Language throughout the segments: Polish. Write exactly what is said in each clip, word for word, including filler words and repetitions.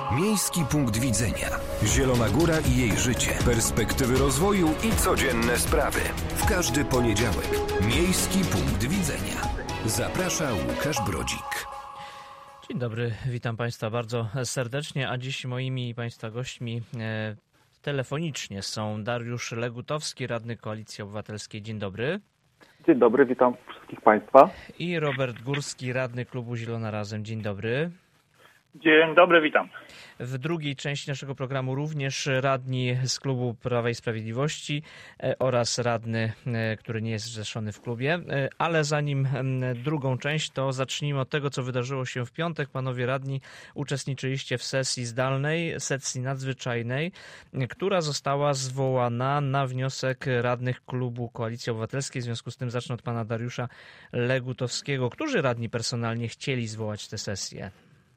Miejski punkt widzenia. Zielona Góra i jej życie. Perspektywy rozwoju i codzienne sprawy. W każdy poniedziałek. Miejski punkt widzenia. Zaprasza Łukasz Brodzik. Dzień dobry, witam Państwa bardzo serdecznie, a dziś moimi Państwa gośćmi e, telefonicznie są Dariusz Legutowski, radny Koalicji Obywatelskiej. Dzień dobry. Dzień dobry, witam wszystkich Państwa. I Robert Górski, radny Klubu Zielona Razem. Dzień dobry. Dzień dobry, witam. W drugiej części naszego programu również radni z Klubu Prawa i Sprawiedliwości oraz radny, który nie jest zrzeszony w klubie. Ale zanim drugą część, to zacznijmy od tego, co wydarzyło się w piątek. Panowie radni uczestniczyliście w sesji zdalnej, sesji nadzwyczajnej, która została zwołana na wniosek radnych Klubu Koalicji Obywatelskiej. W związku z tym zacznę od pana Dariusza Legutowskiego. Którzy radni personalnie chcieli zwołać tę sesję?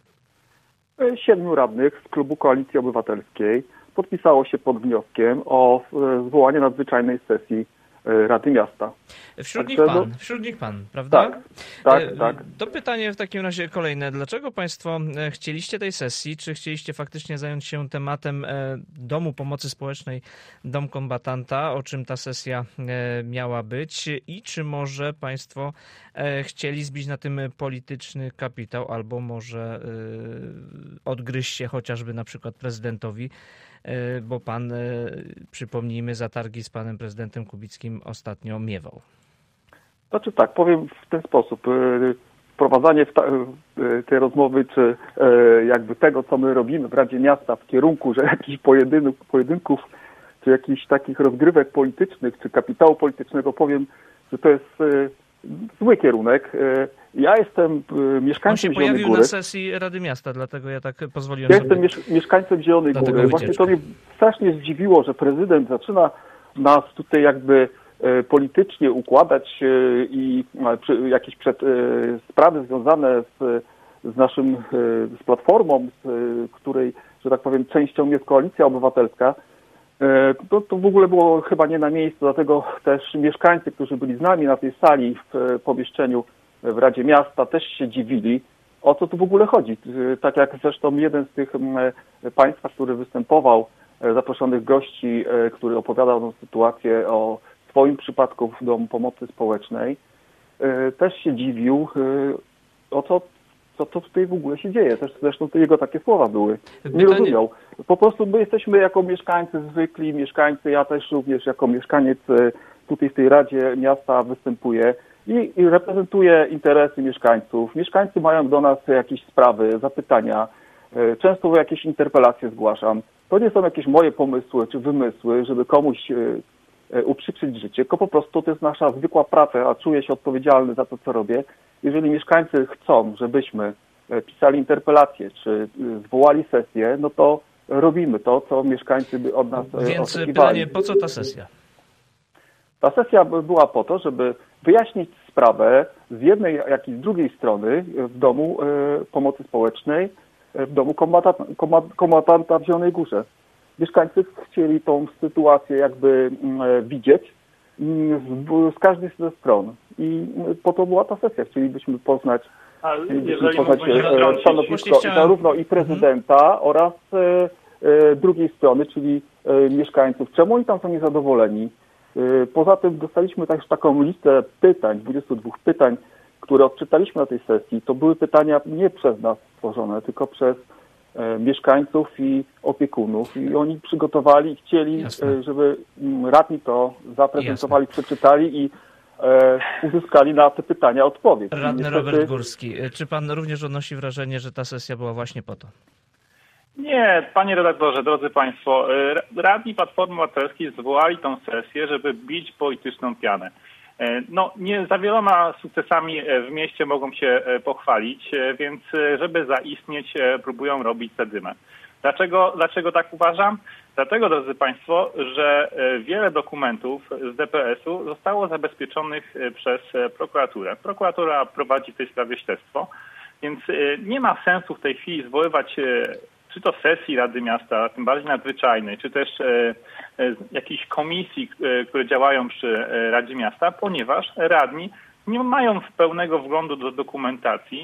Siedmiu radnych z Klubu Koalicji Obywatelskiej podpisało się pod wnioskiem o zwołanie nadzwyczajnej sesji Rady Miasta. Wśród nich pan, wśród nich pan, prawda? Tak, tak, tak. To pytanie w takim razie kolejne. Dlaczego Państwo chcieliście tej sesji? Czy chcieliście faktycznie zająć się tematem Domu Pomocy Społecznej, Dom Kombatanta, o czym ta sesja miała być? I czy może Państwo chcieli zbić na tym polityczny kapitał, albo może odgryźć się chociażby na przykład prezydentowi, bo pan, przypomnijmy, zatargi z panem prezydentem Kubickim ostatnio miewał. Znaczy tak, powiem w ten sposób. Wprowadzanie w ta, tej rozmowy, czy jakby tego, co my robimy w Radzie Miasta w kierunku, że jakichś pojedynków, pojedynków czy jakichś takich rozgrywek politycznych, czy kapitału politycznego, powiem, że to jest zły kierunek. Ja jestem mieszkańcem Zielonej Góry. On się pojawił na sesji Rady Miasta, dlatego ja tak pozwoliłem ja sobie... Ja jestem mieszkańcem Zielonej Góry. Właśnie to mnie strasznie zdziwiło, że prezydent zaczyna nas tutaj jakby politycznie układać i jakieś przed, sprawy związane z, z naszym, z Platformą, z której, że tak powiem, częścią jest Koalicja Obywatelska. To, to w ogóle było chyba nie na miejscu, dlatego też mieszkańcy, którzy byli z nami na tej sali w pomieszczeniu w Radzie Miasta, też się dziwili, o co tu w ogóle chodzi. Tak jak zresztą jeden z tych państwa, który występował, zaproszonych gości, który opowiadał tę sytuację o swoim przypadku w Domu Pomocy Społecznej, też się dziwił, o co co to tutaj w ogóle się dzieje. Też zresztą to jego takie słowa były. Nie Pytanie... rozumiał. Po prostu my jesteśmy jako mieszkańcy, zwykli mieszkańcy, ja też również jako mieszkaniec tutaj w tej Radzie Miasta występuję i, i reprezentuję interesy mieszkańców. Mieszkańcy mają do nas jakieś sprawy, zapytania. Często jakieś interpelacje zgłaszam. To nie są jakieś moje pomysły czy wymysły, żeby komuś uprzykrzyć życie, tylko po prostu to jest nasza zwykła praca, a czuję się odpowiedzialny za to, co robię. Jeżeli mieszkańcy chcą, żebyśmy pisali interpelacje, czy zwołali sesję, no to robimy to, co mieszkańcy by od nas Więc oczekiwali. Pytanie, po co ta sesja? Ta sesja była po to, żeby wyjaśnić sprawę z jednej, jak i z drugiej strony w Domu Pomocy Społecznej, w Domu Kombatanta, kombatanta w Zielonej Górze. Mieszkańcy chcieli tą sytuację jakby widzieć z, z każdej ze stron. I po to była ta sesja. Chcielibyśmy poznać, chcielibyśmy poznać stanowisko zarówno i prezydenta mhm. oraz e, e, drugiej strony, czyli e, mieszkańców. Czemu oni tam są niezadowoleni? E, poza tym dostaliśmy też taką listę pytań, dwudziestu dwóch pytań, które odczytaliśmy na tej sesji. To były pytania nie przez nas stworzone, tylko przez e, mieszkańców i opiekunów. I oni przygotowali i chcieli, e, żeby radni to zaprezentowali, Jasne. przeczytali i e, uzyskali na te pytania odpowiedź. Radny niestety... Robert Górski, czy pan również odnosi wrażenie, że ta sesja była właśnie po to? Nie, panie redaktorze, drodzy państwo, radni Platformy Obywatelskiej zwołali tą sesję, żeby bić polityczną pianę. No, nie za wieloma sukcesami w mieście mogą się pochwalić, więc żeby zaistnieć, próbują robić zadymę. Dlaczego, dlaczego tak uważam? Dlatego, drodzy państwo, że wiele dokumentów z D P S u zostało zabezpieczonych przez prokuraturę. Prokuratura prowadzi w tej sprawie śledztwo, więc nie ma sensu w tej chwili zwoływać czy to sesji Rady Miasta, tym bardziej nadzwyczajnej, czy też e, e, jakichś komisji, e, które działają przy Radzie Miasta, ponieważ radni nie mają pełnego wglądu do dokumentacji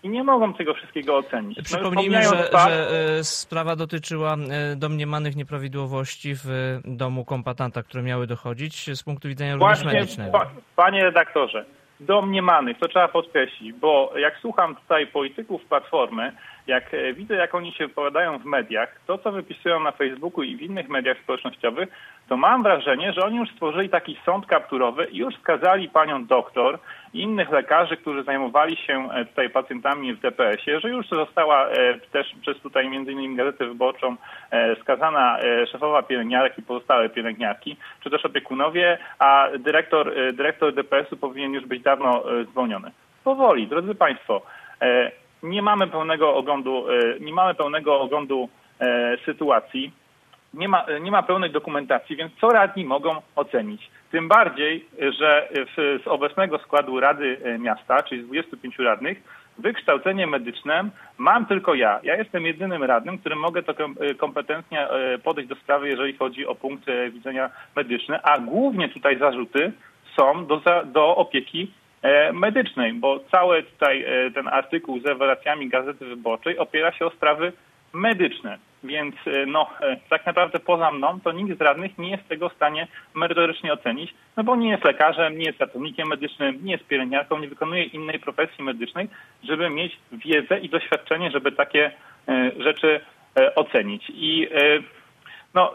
i nie mogą tego wszystkiego ocenić. Przypomnijmy, no, że, fakt, że sprawa dotyczyła domniemanych nieprawidłowości w domu kombatanta, które miały dochodzić z punktu widzenia również właśnie, medycznego. Pa, panie redaktorze, domniemanych, to trzeba podkreślić, bo jak słucham tutaj polityków Platformy, jak widzę, jak oni się wypowiadają w mediach, to co wypisują na Facebooku i w innych mediach społecznościowych, to mam wrażenie, że oni już stworzyli taki sąd kapturowy i już skazali panią doktor i innych lekarzy, którzy zajmowali się tutaj pacjentami w D P S-ie, że już została też przez tutaj między innymi Gazetę Wyborczą skazana szefowa pielęgniarek i pozostałe pielęgniarki, czy też opiekunowie, a dyrektor, dyrektor D P S-u powinien już być dawno zwolniony. Powoli, drodzy państwo, nie mamy pełnego oglądu, nie mamy pełnego oglądu sytuacji. Nie ma, nie ma pełnej dokumentacji, więc co radni mogą ocenić? Tym bardziej, że w, z obecnego składu Rady Miasta, czyli z dwudziestu pięciu radnych, wykształcenie medyczne mam tylko ja. Ja jestem jedynym radnym, który mogę to kompetentnie podejść do sprawy, jeżeli chodzi o punkt widzenia medyczny, a głównie tutaj zarzuty są do, do opieki medycznej, bo cały tutaj ten artykuł z rewelacjami Gazety Wyborczej opiera się o sprawy medyczne. Więc no, tak naprawdę poza mną to nikt z radnych nie jest tego w stanie merytorycznie ocenić, no bo nie jest lekarzem, nie jest ratownikiem medycznym, nie jest pielęgniarką, nie wykonuje innej profesji medycznej, żeby mieć wiedzę i doświadczenie, żeby takie rzeczy ocenić. I no,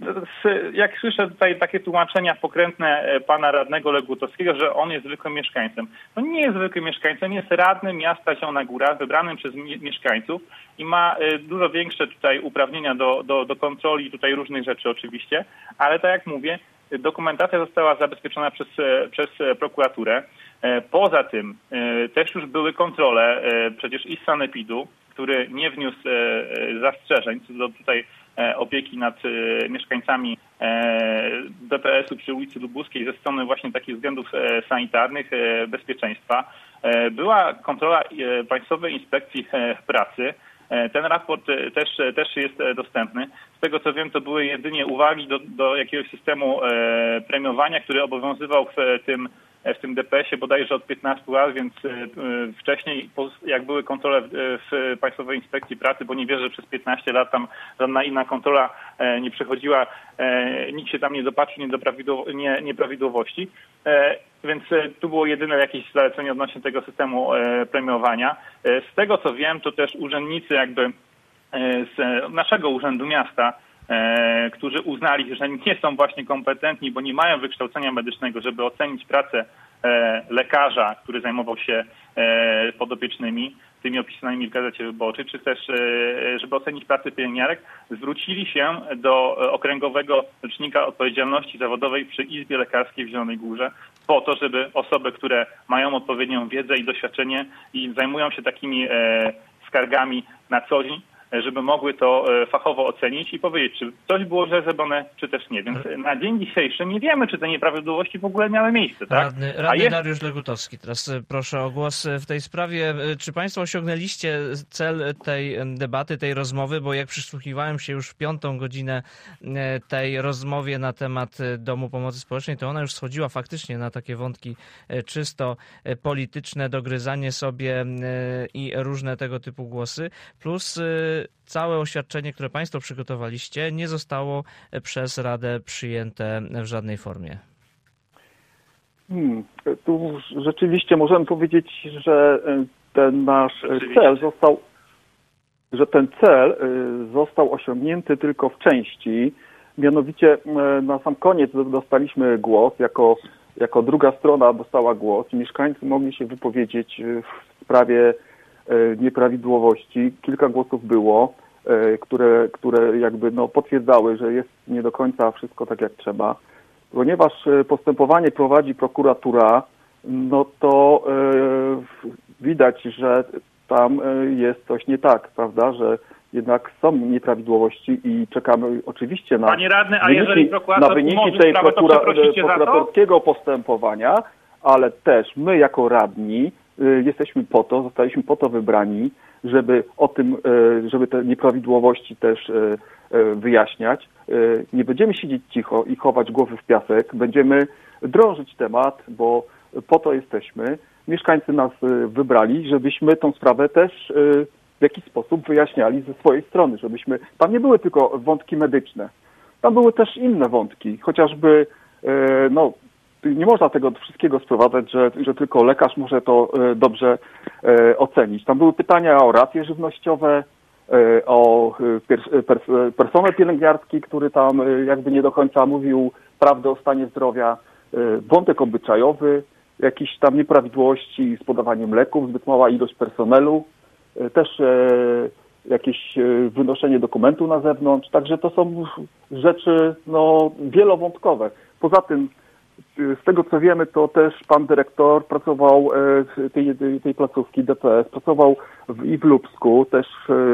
jak słyszę tutaj takie tłumaczenia pokrętne pana radnego Legutowskiego, że on jest zwykłym mieszkańcem. No nie jest zwykłym mieszkańcem, jest radnym miasta Zielona Góra, wybranym przez mieszkańców i ma dużo większe tutaj uprawnienia do, do, do kontroli tutaj różnych rzeczy oczywiście, ale tak jak mówię, dokumentacja została zabezpieczona przez, przez prokuraturę. Poza tym też już były kontrole przecież i z sanepidu, który nie wniósł zastrzeżeń co do tutaj opieki nad mieszkańcami D P S-u przy ulicy Lubuskiej ze strony właśnie takich względów sanitarnych, bezpieczeństwa. Była kontrola Państwowej Inspekcji Pracy. Ten raport też, też jest dostępny. Z tego co wiem, to były jedynie uwagi do, do jakiegoś systemu premiowania, który obowiązywał w tym w tym D P S-ie bodajże od piętnastu lat, więc wcześniej, jak były kontrole w Państwowej Inspekcji Pracy, bo nie wierzę, że przez piętnaście lat tam żadna inna kontrola nie przechodziła, nikt się tam nie dopatrzył nie, nieprawidłowości, więc tu było jedyne jakieś zalecenie odnośnie tego systemu premiowania. Z tego co wiem, to też urzędnicy jakby z naszego Urzędu Miasta, E, którzy uznali, że nie są właśnie kompetentni, bo nie mają wykształcenia medycznego, żeby ocenić pracę e, lekarza, który zajmował się e, podopiecznymi, tymi opisanymi w Gazecie Wyborczej, czy też e, żeby ocenić pracę pielęgniarek, zwrócili się do Okręgowego Rzecznika Odpowiedzialności Zawodowej przy Izbie Lekarskiej w Zielonej Górze po to, żeby osoby, które mają odpowiednią wiedzę i doświadczenie i zajmują się takimi e, skargami na co dzień, żeby mogły to fachowo ocenić i powiedzieć, czy coś było źle zrobione, czy też nie. Więc na dzień dzisiejszy nie wiemy, czy te nieprawidłowości w ogóle miały miejsce. Tak? Radny, radny jest... Dariusz Legutowski, teraz proszę o głos w tej sprawie. Czy Państwo osiągnęliście cel tej debaty, tej rozmowy? Bo jak przysłuchiwałem się już w piątą godzinę tej rozmowie na temat Domu Pomocy Społecznej, to ona już schodziła faktycznie na takie wątki czysto polityczne, dogryzanie sobie i różne tego typu głosy. Plus całe oświadczenie, które Państwo przygotowaliście, nie zostało przez Radę przyjęte w żadnej formie. Hmm, tu rzeczywiście możemy powiedzieć, że ten nasz cel został, że ten cel został osiągnięty tylko w części. Mianowicie na sam koniec dostaliśmy głos, jako, jako druga strona dostała głos. Mieszkańcy mogli się wypowiedzieć w sprawie nieprawidłowości. Kilka głosów było, które, które jakby no potwierdzały, że jest nie do końca wszystko tak jak trzeba. Ponieważ postępowanie prowadzi prokuratura, no to yy, widać, że tam jest coś nie tak, prawda, że jednak są nieprawidłowości i czekamy oczywiście na Panie radny, a wyniki, jeżeli prokurator na wyniki umorzy tej sprawę, prokura, to prokuratorskiego postępowania, ale też my jako radni y, jesteśmy po to, zostaliśmy po to wybrani, żeby o tym, y, żeby te nieprawidłowości też y, y, wyjaśniać. Y, nie będziemy siedzieć cicho i chować głowy w piasek, będziemy drążyć temat, bo po to jesteśmy. mieszkańcy nas wybrali, żebyśmy tą sprawę też w jakiś sposób wyjaśniali ze swojej strony, żebyśmy, tam nie były tylko wątki medyczne, tam były też inne wątki, chociażby, no, nie można tego wszystkiego sprowadzać, że, że tylko lekarz może to dobrze ocenić. Tam były pytania o racje żywnościowe, o personel pielęgniarski, który tam jakby nie do końca mówił prawdę o stanie zdrowia, wątek obyczajowy, jakieś tam nieprawidłowości z podawaniem leków, zbyt mała ilość personelu, też jakieś wynoszenie dokumentu na zewnątrz, także to są rzeczy no, wielowątkowe. Poza tym, z tego co wiemy, to też pan dyrektor pracował tej, tej placówki D P S, pracował w, i w Lubsku, też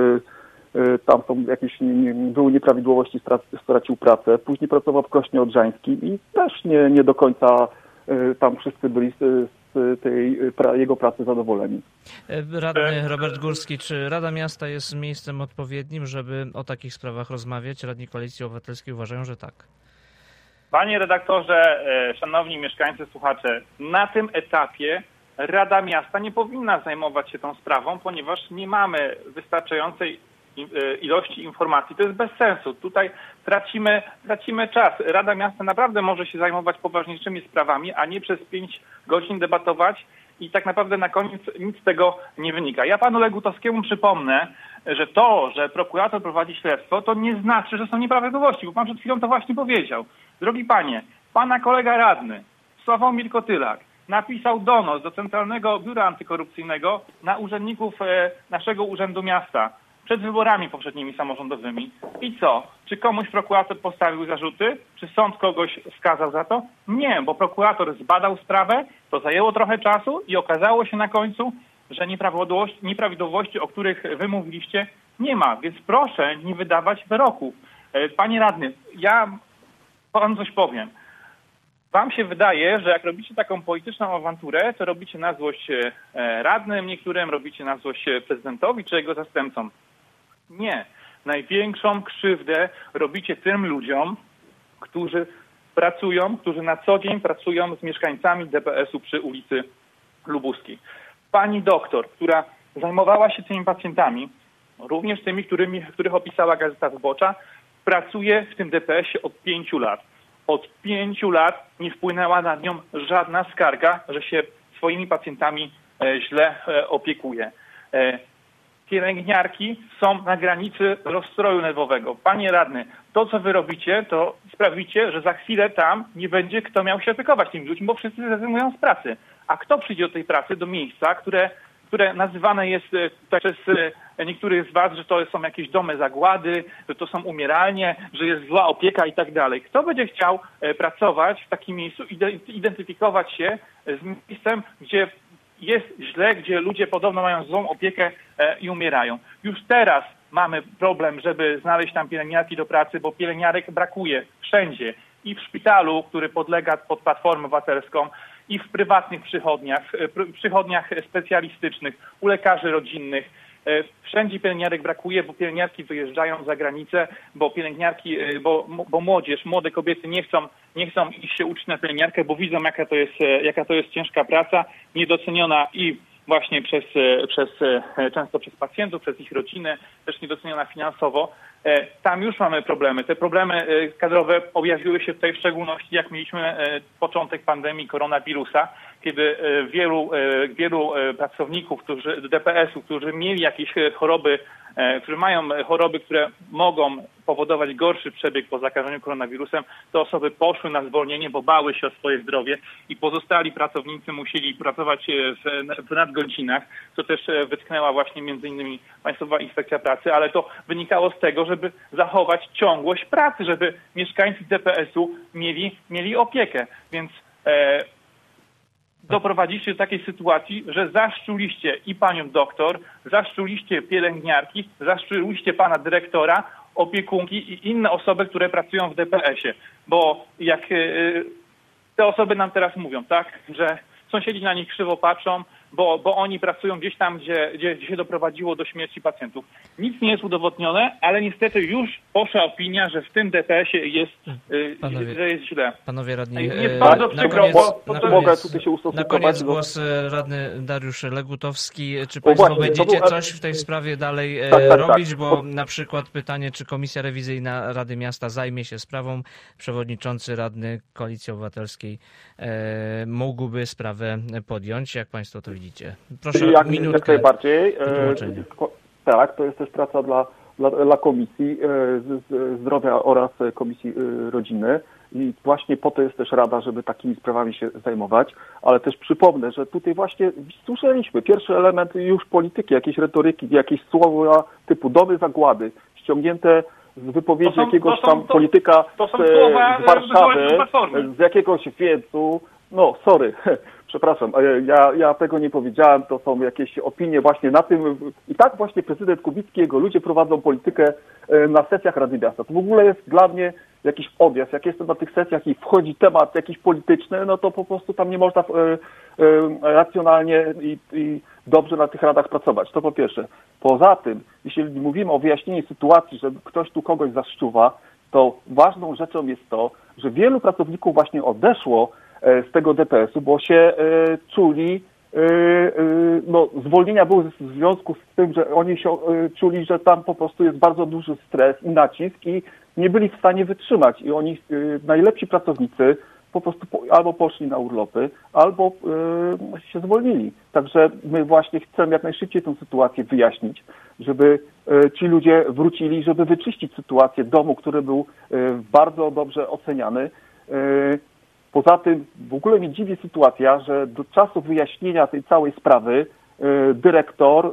tam są jakieś, były nieprawidłowości, stracił pracę, później pracował w Krośnie Odrzańskim i też nie, nie do końca tam wszyscy byli z, z tej jego pracy zadowoleni. Radny Robert Górski, czy Rada Miasta jest miejscem odpowiednim, żeby o takich sprawach rozmawiać? Radni Koalicji Obywatelskiej uważają, że tak. Panie redaktorze, szanowni mieszkańcy, słuchacze, na tym etapie Rada Miasta nie powinna zajmować się tą sprawą, ponieważ nie mamy wystarczającej ilości informacji. To jest bez sensu. Tutaj tracimy, tracimy czas. Rada Miasta naprawdę może się zajmować poważniejszymi sprawami, a nie przez pięć godzin debatować i tak naprawdę na koniec nic z tego nie wynika. Ja panu Legutowskiemu przypomnę, że to, że prokurator prowadzi śledztwo, to nie znaczy, że są nieprawidłowości, bo pan przed chwilą to właśnie powiedział. Drogi panie, pana kolega radny Sławomir Kotylak napisał donos do Centralnego Biura Antykorupcyjnego na urzędników naszego Urzędu Miasta przed wyborami poprzednimi samorządowymi. I co? Czy komuś prokurator postawił zarzuty? Czy sąd kogoś skazał za to? Nie, bo prokurator zbadał sprawę, to zajęło trochę czasu i okazało się na końcu, że nieprawidłowości, nieprawidłowości, o których wy mówiliście, nie ma. Więc proszę nie wydawać wyroków. Panie radny, ja wam coś powiem. Wam się wydaje, że jak robicie taką polityczną awanturę, to robicie na złość radnym niektórym, robicie na złość prezydentowi czy jego zastępcom. Nie. Największą krzywdę robicie tym ludziom, którzy pracują, którzy na co dzień pracują z mieszkańcami D P S-u przy ulicy Lubuskiej. Pani doktor, która zajmowała się tymi pacjentami, również tymi, którymi, których opisała Gazeta Wyborcza, pracuje w tym D P S-ie od pięciu lat. Od pięciu lat nie wpłynęła na nią żadna skarga, że się swoimi pacjentami źle opiekuje. Pielęgniarki są na granicy rozstroju nerwowego. Panie radny, to co wy robicie, to sprawicie, że za chwilę tam nie będzie kto miał się opiekować tymi ludźmi, bo wszyscy zrezygnują z pracy. A kto przyjdzie do tej pracy, do miejsca, które, które nazywane jest przez niektórych z was, że to są jakieś domy zagłady, że to są umieralnie, że jest zła opieka i tak dalej. Kto będzie chciał pracować w takim miejscu, identyfikować się z miejscem, gdzie jest źle, gdzie ludzie podobno mają złą opiekę i umierają. Już teraz mamy problem, żeby znaleźć tam pielęgniarki do pracy, bo pielęgniarek brakuje wszędzie. I w szpitalu, który podlega pod Platformę Obywatelską, i w prywatnych przychodniach, przychodniach specjalistycznych, u lekarzy rodzinnych. Wszędzie pielęgniarek brakuje, bo pielęgniarki wyjeżdżają za granicę, bo pielęgniarki, bo, bo młodzież, młode kobiety nie chcą, nie chcą iść się uczyć na pielęgniarkę, bo widzą, jaka to jest, jaka to jest ciężka praca, niedoceniona i właśnie przez, przez, często przez pacjentów, przez ich rodziny, też niedoceniona finansowo. Tam już mamy problemy. Te problemy kadrowe objawiły się tutaj w szczególności, jak mieliśmy początek pandemii koronawirusa, kiedy wielu, wielu pracowników, którzy D P S-u, którzy mieli jakieś choroby, którzy mają choroby, które mogą powodować gorszy przebieg po zakażeniu koronawirusem, te osoby poszły na zwolnienie, bo bały się o swoje zdrowie i pozostali pracownicy musieli pracować w, w nadgodzinach, co też wytknęła właśnie między innymi Państwowa Inspekcja Pracy, ale to wynikało z tego, żeby zachować ciągłość pracy, żeby mieszkańcy D P S-u mieli, mieli opiekę. Więc e, doprowadziliście do takiej sytuacji, że zaszczuliście i panią doktor, zaszczuliście pielęgniarki, zaszczuliście pana dyrektora, opiekunki i inne osoby, które pracują w D P S-ie. Bo jak y, te osoby nam teraz mówią, tak, że sąsiedzi na nich krzywo patrzą, bo, bo oni pracują gdzieś tam, gdzie, gdzie się doprowadziło do śmierci pacjentów. Nic nie jest udowodnione, ale niestety już poszła opinia, że w tym D P S-ie jest, panowie, że jest źle. Panowie radni, jest bardzo na przykro, koniec, bo, na to koniec, mogę tutaj się na koniec głos radny Dariusz Legutowski. Czy Państwo właśnie, będziecie był... coś w tej sprawie dalej tak, tak, robić? Tak. Bo na przykład pytanie, czy Komisja Rewizyjna Rady Miasta zajmie się sprawą, przewodniczący radny Koalicji Obywatelskiej e, mógłby sprawę podjąć. Jak Państwo to widzicie? Proszę, jak, minutkę jak najbardziej. E, tak, to jest też praca dla, dla, dla Komisji e, Zdrowia oraz Komisji e, Rodziny. I właśnie po to jest też Rada, żeby takimi sprawami się zajmować. Ale też przypomnę, że tutaj właśnie słyszeliśmy pierwszy element już polityki, jakiejś retoryki, jakieś słowa typu domy zagłady, ściągnięte z wypowiedzi są, jakiegoś są, tam to, polityka to są z, słowa, z Warszawy, z jakiegoś wiecu. No, sorry, przepraszam, ja, ja tego nie powiedziałem, to są jakieś opinie właśnie na tym. I tak właśnie prezydent Kubicki i jego ludzie prowadzą politykę na sesjach Rady Miasta. To w ogóle jest dla mnie jakiś odjazd. Jak jestem na tych sesjach i wchodzi temat jakiś polityczny, no to po prostu tam nie można e, e, racjonalnie i, i dobrze na tych radach pracować. To po pierwsze. Poza tym, jeśli mówimy o wyjaśnieniu sytuacji, że ktoś tu kogoś zaszczuwa, to ważną rzeczą jest to, że wielu pracowników właśnie odeszło e, z tego D P S-u, bo się e, czuli, e, e, no zwolnienia były w związku z tym, że oni się e, czuli, że tam po prostu jest bardzo duży stres i nacisk i nie byli w stanie wytrzymać i oni, y, najlepsi pracownicy po prostu po, albo poszli na urlopy, albo y, się zwolnili. Także my właśnie chcemy jak najszybciej tę sytuację wyjaśnić, żeby y, ci ludzie wrócili, żeby wyczyścić sytuację domu, który był y, bardzo dobrze oceniany. Y, poza tym w ogóle mnie dziwi sytuacja, że do czasu wyjaśnienia tej całej sprawy y, dyrektor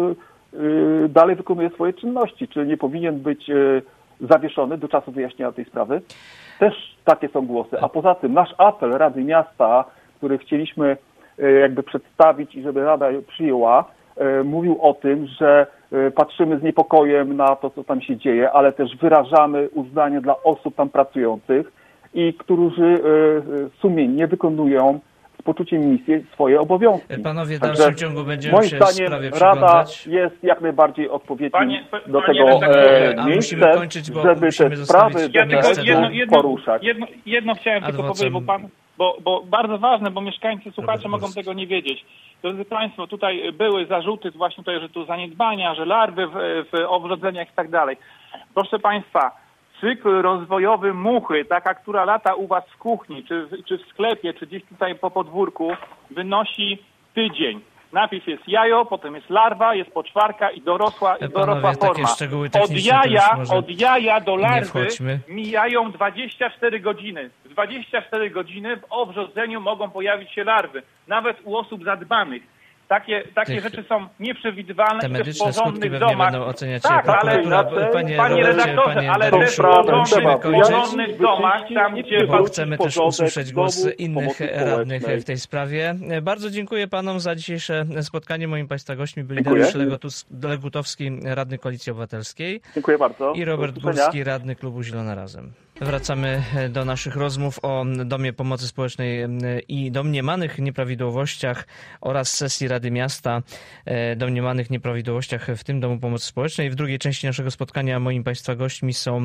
y, y, dalej wykonuje swoje czynności. Czy nie powinien być y, zawieszony do czasu wyjaśnienia tej sprawy. Też takie są głosy. A poza tym nasz apel Rady Miasta, który chcieliśmy jakby przedstawić i żeby Rada przyjęła, mówił o tym, że patrzymy z niepokojem na to, co tam się dzieje, ale też wyrażamy uznanie dla osób tam pracujących i którzy sumiennie wykonują z poczuciem misji swoje obowiązki. Panowie, w dalszym ciągu będziemy moim się zdaniem sprawie Rada jest jak najbardziej odpowiednim panie, do panie tego redaktorze, e, miejsca, kończyć, bo żeby te sprawy ja tylko jedno, jedno, poruszać. Jedno, jedno chciałem Adwocem. tylko powiedzieć, bo pan, bo, bo bardzo ważne, bo mieszkańcy, słuchacze Robert mogą Górski. tego nie wiedzieć. Drodzy Państwo, tutaj były zarzuty właśnie tutaj, że tu zaniedbania, że larwy w, w ogrodzeniach i tak dalej. Proszę Państwa, cykl rozwojowy muchy, taka, która lata u Was w kuchni, czy, czy w sklepie, czy gdzieś tutaj po podwórku, wynosi tydzień. Najpierw jest jajo, potem jest larwa, jest poczwarka i dorosła, i dorosła Panowie, forma. takie szczegóły Od techniczne jaja, może od jaja do larwy wchodźmy. mijają dwadzieścia cztery godziny. dwadzieścia cztery godziny w obrzodzeniu mogą pojawić się larwy, nawet u osób zadbanych. Takie, takie Tych, rzeczy są nieprzewidywalne te i też w medyczne skutki porządnych pewnie domach. będą oceniać Tak, prokuratura. ale, Panie, panie Robercie, redaktorze, panie ale Dariuszu, też w musimy porządnych, kończyć, porządnych domach, tam gdzie... bo chcemy też usłyszeć głosy innych radnych w tej sprawie. Bardzo dziękuję panom za dzisiejsze spotkanie. Moim państwa gośćmi byli Dariusz Legutowski, radny Koalicji Obywatelskiej. Dziękuję bardzo. I Robert Górski, radny klubu Zielona Razem. Wracamy do naszych rozmów o Domie Pomocy Społecznej i domniemanych nieprawidłowościach oraz sesji Rady Miasta, domniemanych nieprawidłowościach w tym Domu Pomocy Społecznej. W drugiej części naszego spotkania moim państwa gośćmi są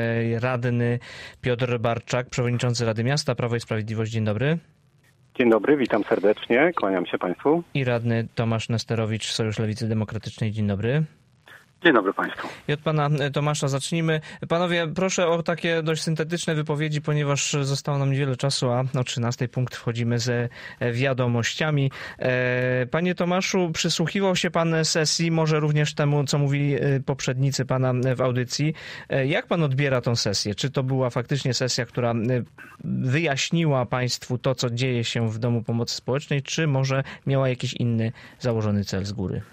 radny Piotr Barczak, przewodniczący Rady Miasta, Prawo i Sprawiedliwość. Dzień dobry. Dzień dobry, witam serdecznie, kłaniam się Państwu. I radny Tomasz Nesterowicz, Sojusz Lewicy Demokratycznej. Dzień dobry. Dzień dobry Państwu. I od pana Tomasza zacznijmy. Panowie, proszę o takie dość syntetyczne wypowiedzi, ponieważ zostało nam niewiele czasu, a o trzynastej punkt wchodzimy ze wiadomościami. Panie Tomaszu, przysłuchiwał się pan sesji, może również temu, co mówili poprzednicy pana w audycji. Jak pan odbiera tą sesję? Czy to była faktycznie sesja, która wyjaśniła państwu to, co dzieje się w Domu Pomocy Społecznej, czy może miała jakiś inny założony cel z góry?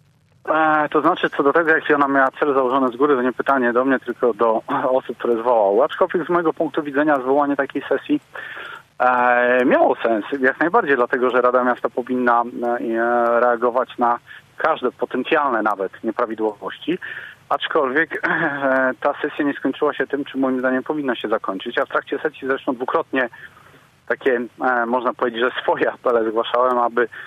E, to znaczy, co do tego, jaki ona miała cel założony z góry, to nie pytanie do mnie, tylko do osób, które zwołały. Aczkolwiek z mojego punktu widzenia zwołanie takiej sesji e, miało sens, jak najbardziej, dlatego że Rada Miasta powinna e, reagować na każde potencjalne nawet nieprawidłowości. Aczkolwiek e, ta sesja nie skończyła się tym, czym moim zdaniem powinna się zakończyć. A w trakcie sesji zresztą dwukrotnie takie, e, można powiedzieć, że swoje apele zgłaszałem, aby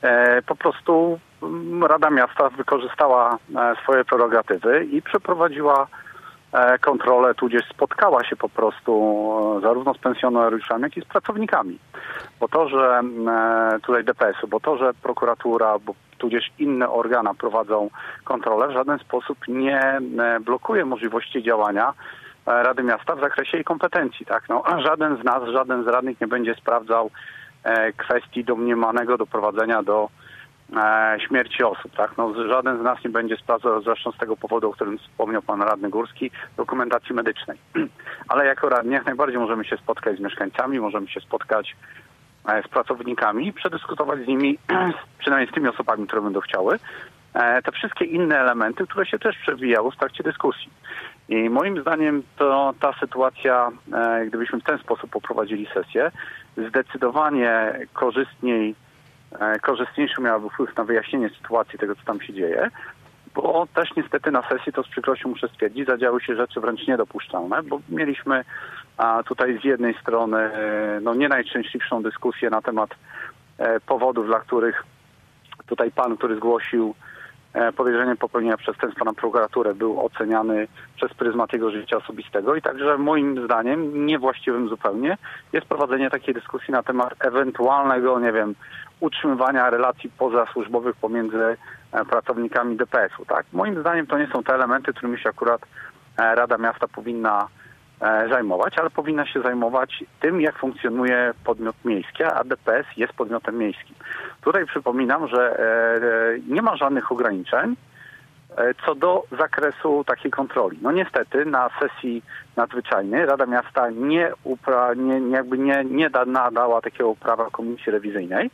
po prostu Rada Miasta wykorzystała swoje prerogatywy i przeprowadziła kontrolę, tudzież spotkała się po prostu zarówno z pensjonariuszami, jak i z pracownikami. Bo to, że tutaj D P S-u, bo to, że prokuratura, bo tudzież inne organa prowadzą kontrolę, w żaden sposób nie blokuje możliwości działania Rady Miasta w zakresie jej kompetencji. Tak? No, żaden z nas, żaden z radnych nie będzie sprawdzał kwestii domniemanego doprowadzenia do e, śmierci osób. Tak? No, żaden z nas nie będzie sprawdzał, zresztą z tego powodu, o którym wspomniał pan radny Górski, dokumentacji medycznej. Ale jako radni jak najbardziej możemy się spotkać z mieszkańcami, możemy się spotkać e, z pracownikami i przedyskutować z nimi, przynajmniej z tymi osobami, które będą chciały, e, te wszystkie inne elementy, które się też przewijały w trakcie dyskusji. I moim zdaniem to ta sytuacja, e, gdybyśmy w ten sposób poprowadzili sesję, zdecydowanie korzystniej, e, korzystniejszy miałaby wpływ na wyjaśnienie sytuacji tego, co tam się dzieje, bo też niestety na sesji, to z przykrością muszę stwierdzić, zadziały się rzeczy wręcz niedopuszczalne, bo mieliśmy a, tutaj z jednej strony e, no, nie najczęstszą dyskusję na temat e, powodów, dla których tutaj pan, który zgłosił podejrzenie popełnienia przestępstwa na prokuraturę, był oceniany przez pryzmat jego życia osobistego i także moim zdaniem niewłaściwym zupełnie jest prowadzenie takiej dyskusji na temat ewentualnego, nie wiem, utrzymywania relacji pozasłużbowych pomiędzy pracownikami D P S-u. Tak? Moim zdaniem to nie są te elementy, którymi się akurat Rada Miasta powinna zajmować, ale powinna się zajmować tym, jak funkcjonuje podmiot miejski, a D P S jest podmiotem miejskim. Tutaj przypominam, że nie ma żadnych ograniczeń co do zakresu takiej kontroli. No niestety na sesji nadzwyczajnej Rada Miasta nie, upra- nie, jakby nie, nie da, nadała takiego prawa komisji rewizyjnej,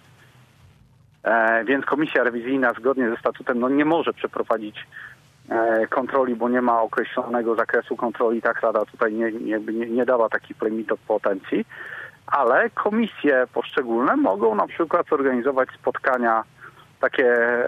więc komisja rewizyjna zgodnie ze statutem no, nie może przeprowadzić kontroli, bo nie ma określonego zakresu kontroli, tak Rada tutaj nie, jakby nie, nie dała takich limitów potencji, ale komisje poszczególne mogą na przykład zorganizować spotkania takie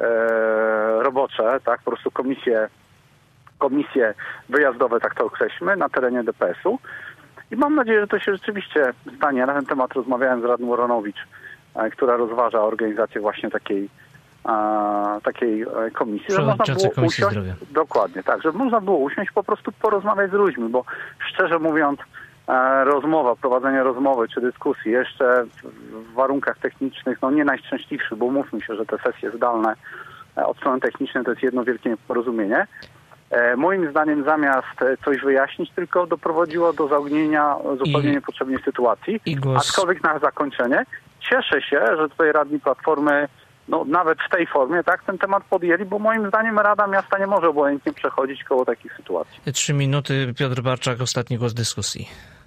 e, robocze, tak, po prostu komisje, komisje wyjazdowe, tak to określmy, na terenie D P S-u i mam nadzieję, że to się rzeczywiście stanie. Na ten temat rozmawiałem z radną Ronowicz, e, która rozważa organizację właśnie takiej A, takiej komisji, że można było usiąść, dokładnie, tak, że można było usiąść po prostu porozmawiać z ludźmi, bo szczerze mówiąc e, rozmowa, prowadzenie rozmowy czy dyskusji jeszcze w warunkach technicznych, no nie najszczęśliwszych, bo mówmy się, że te sesje zdalne e, od strony technicznej to jest jedno wielkie nieporozumienie. E, moim zdaniem zamiast coś wyjaśnić, tylko doprowadziło do zaognienia zupełnie I, niepotrzebnej sytuacji. Aczkolwiek na zakończenie cieszę się, że tutaj radni Platformy no nawet w tej formie tak ten temat podjęli, bo moim zdaniem Rada Miasta nie może obojętnie przechodzić koło takich sytuacji. Trzy minuty. Piotr Barczak, ostatni głos dyskusji.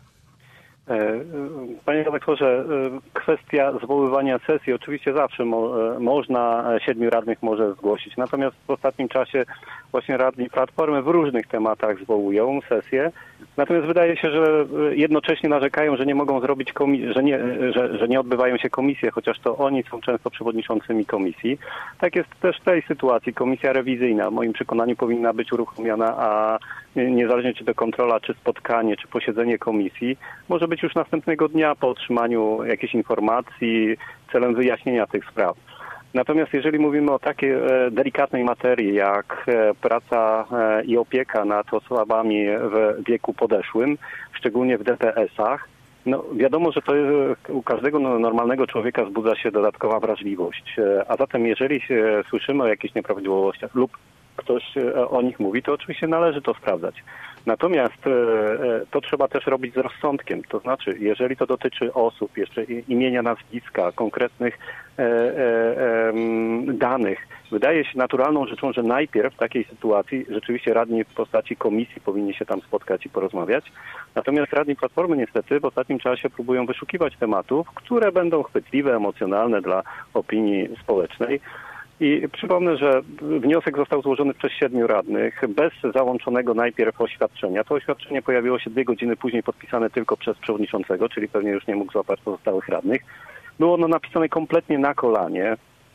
Panie redaktorze, kwestia zwoływania sesji oczywiście zawsze mo, można, siedmiu radnych może zgłosić. Natomiast w ostatnim czasie właśnie radni Platformy w różnych tematach zwołują sesje. Natomiast wydaje się, że jednocześnie narzekają, że nie mogą zrobić komisji, że nie, że, że nie odbywają się komisje, chociaż to oni są często przewodniczącymi komisji. Tak jest też w tej sytuacji. Komisja rewizyjna w moim przekonaniu powinna być uruchomiona, a niezależnie czy to kontrola, czy spotkanie, czy posiedzenie komisji, może być już następnego dnia po otrzymaniu jakiejś informacji celem wyjaśnienia tych spraw. Natomiast jeżeli mówimy o takiej e, delikatnej materii jak e, praca e, i opieka nad osobami w wieku podeszłym, szczególnie w D P S-ach, no wiadomo, że to jest, u każdego normalnego człowieka wzbudza się dodatkowa wrażliwość. E, a zatem jeżeli się, słyszymy o jakichś nieprawidłowościach lub ktoś o nich mówi, to oczywiście należy to sprawdzać. Natomiast e, to trzeba też robić z rozsądkiem. To znaczy, jeżeli to dotyczy osób, jeszcze imienia, nazwiska, konkretnych e, e, danych, wydaje się naturalną rzeczą, że najpierw w takiej sytuacji rzeczywiście radni w postaci komisji powinni się tam spotkać i porozmawiać. Natomiast radni Platformy niestety w ostatnim czasie próbują wyszukiwać tematów, które będą chwytliwe, emocjonalne dla opinii społecznej. I przypomnę, że wniosek został złożony przez siedmiu radnych bez załączonego najpierw oświadczenia. To oświadczenie pojawiło się dwie godziny później, podpisane tylko przez przewodniczącego, czyli pewnie już nie mógł złapać pozostałych radnych. Było ono napisane kompletnie na kolanie.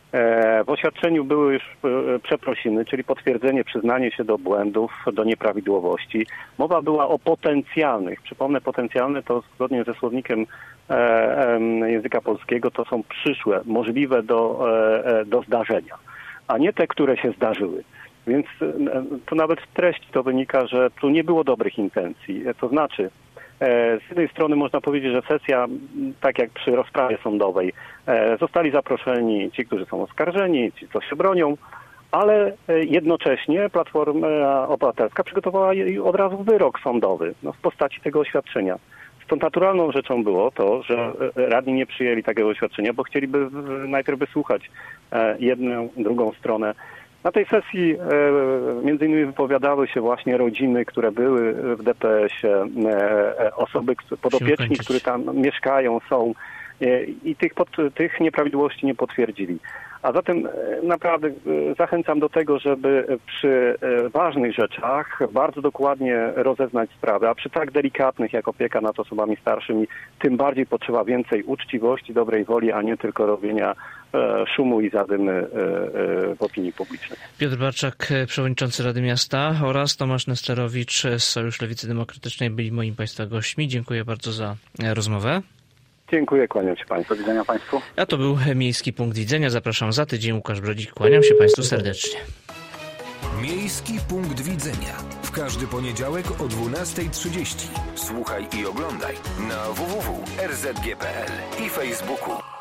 W oświadczeniu były już przeprosiny, czyli potwierdzenie, przyznanie się do błędów, do nieprawidłowości. Mowa była o potencjalnych, przypomnę, potencjalne to zgodnie ze słownikiem języka polskiego to są przyszłe, możliwe do, do zdarzenia, a nie te, które się zdarzyły. Więc to nawet z treści to wynika, że tu nie było dobrych intencji. To znaczy, z jednej strony można powiedzieć, że sesja, tak jak przy rozprawie sądowej, zostali zaproszeni ci, którzy są oskarżeni, ci, co się bronią, ale jednocześnie Platforma Obywatelska przygotowała od razu wyrok sądowy no, w postaci tego oświadczenia. Stąd naturalną rzeczą było to, że radni nie przyjęli takiego oświadczenia, bo chcieliby najpierw wysłuchać jedną, drugą stronę. Na tej sesji e, między innymi wypowiadały się właśnie rodziny, które były w D P S-ie, e, osoby podopieczni, które tam mieszkają, są e, i tych, pod, tych nieprawidłowości nie potwierdzili. A zatem e, naprawdę e, zachęcam do tego, żeby przy e, ważnych rzeczach bardzo dokładnie rozeznać sprawę, a przy tak delikatnych jak opieka nad osobami starszymi tym bardziej potrzeba więcej uczciwości, dobrej woli, a nie tylko robienia szumu i zadymy w opinii publicznej. Piotr Barczak, przewodniczący Rady Miasta oraz Tomasz Nesterowicz z Sojuszu Lewicy Demokratycznej byli moimi Państwa gośćmi. Dziękuję bardzo za rozmowę. Dziękuję, kłaniam się Państwu. Do widzenia Państwu. A to był Miejski Punkt Widzenia. Zapraszam za tydzień. Łukasz Brodzik. Kłaniam się Państwu serdecznie. Miejski Punkt Widzenia. W każdy poniedziałek o dwunasta trzydzieści. Słuchaj i oglądaj na w w w kropka r z g kropka p l i Facebooku.